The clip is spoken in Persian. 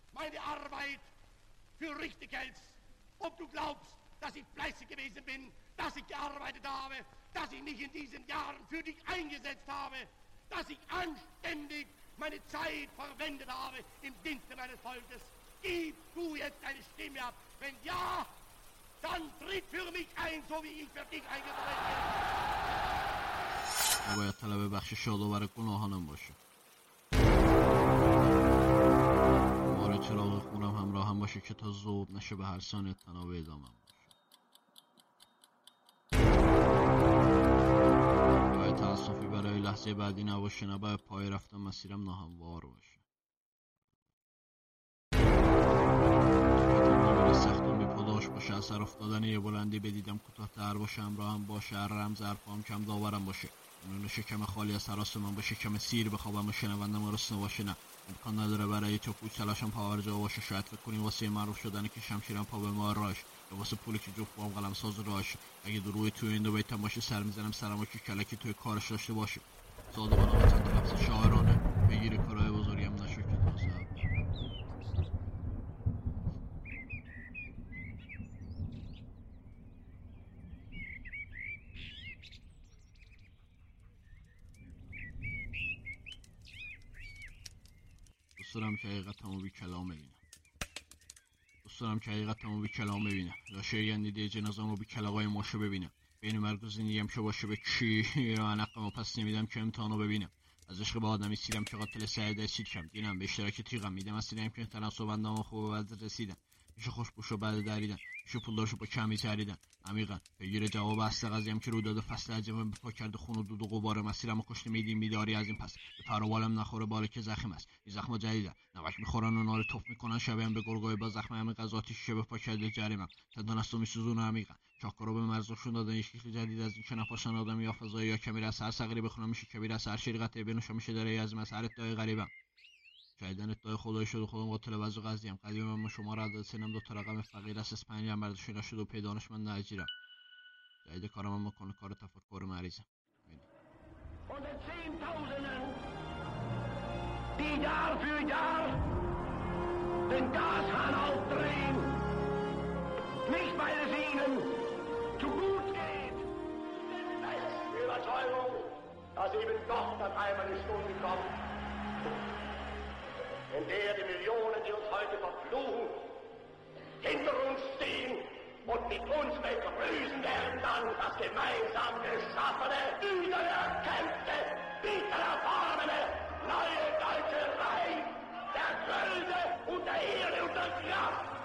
meine Arbeit für richtig hältst, ob du glaubst, dass ich fleißig gewesen bin, dass ich gearbeitet habe, dass ich mich in diesen Jahren für dich eingesetzt habe, dass ich anständig meine Zeit verwendet habe im Dienste meines Volkes. Gib du jetzt deine Stimme ab. Wenn ja, dann tritt für mich ein, so wie ich für dich eingetreten bin. باید طلب بخش شادآور گناهانم باشه. مار چراغ خونم همراه هم باشه که تا ذوب نشه به هر ثانیه تناب ادامم باشه. باید تأسفی برای لحظه بعدی نباشه، نه باید پای رفتن مسیرم ناهموار باشه. سختم بی پاداش باشه، اثر افتادن یه بلندی بدیدم کوتاه‌تر باشه، همراهم باشه، هر رمز حرفام کم داورم باشه. اون شکم خالی از حراس من باشه، شکم سیر بخوابم و شنوندم رسنه باشه. نه امکان نداره برای تو پوچ تلاشم پاورجا باشه. شاید فکر کنی واسه معروف شدن که شمشیرم پا به مار راش، یا واسه پولی که جفت بام قلم ساز راش. اگه دروی توی این دو بیتم باشه سر میزنم سرمو که کلکی توی کارش داشته باشه. صادقانه و چند لفظ شاعرانه بگیر کارهای بزرگم نشو که تازه دوست دارم که حقیقتمو بی کلام ببینم. دوست دارم که حقیقتمو بی کلام ببینم. لاشه گندیده جنازه‌مو بی کلاغای ماشه ببینم. بین مرگ و زندگیم که باشه به کی رانقمو پس نمیدم که امتحانو ببینم. از عشق به آدمی سیرم که قاتل سعید سیدکم دینم به اشتراک تیغم میدم از سیدم که تناسب اندامو خوب بعد رسیدن. میشه خوشبوشو بعد دریدن، میشه پولدارشو با کمی تریدن. عمیقا بگیر جواب اصل قضیه‌ام که رو داده فصل عجبم به پا کرده خون و دود و غبار مسیرمو کشته میدیم بیداری از این پس به پر و بالم نخوره بالا که زخم است. این زخم جدیدن نمک میخورن و نار توپ میکنن شبیه‌ام به گرگای با زخم همین غذاتی شیشه به پا کرده جریمم تندان است و میسوزونه عمیقا. چاکارو به مرزشون دادن یه شکل جدید از این که نپاشن آدمی یا فضایی یا کبیر از هر صغیری بخونم میشه کبیر از هر شیری قطعه بنوشم میشه داره از هر ادعای غریبم. شایدن ادعای خدای شد و خودم قاتل وضع قضیم قدیم من شما را عدد سنم دو تا رقم فقیر است اسپانیا برداشته نشد و پیدانش من نجیرم. جدید کارم هم میکنه کار تفکر مریضم. Von den Zehntausenden, die Jahr für Jahr den Gashahn aufdrehen, nicht weil es ihnen zu gut geht, sondern die Überzeugung, dass eben doch dann einmal eine Stunde kommt, in der die Millionen, die uns heute verfluchen, hinter uns stehen und mit uns begrüßen werden dann das gemeinsam geschaffene, wiedererkämpfte, wiedererfahrene, neue deutsche Reich der Größe und der Ehre und der Kraft.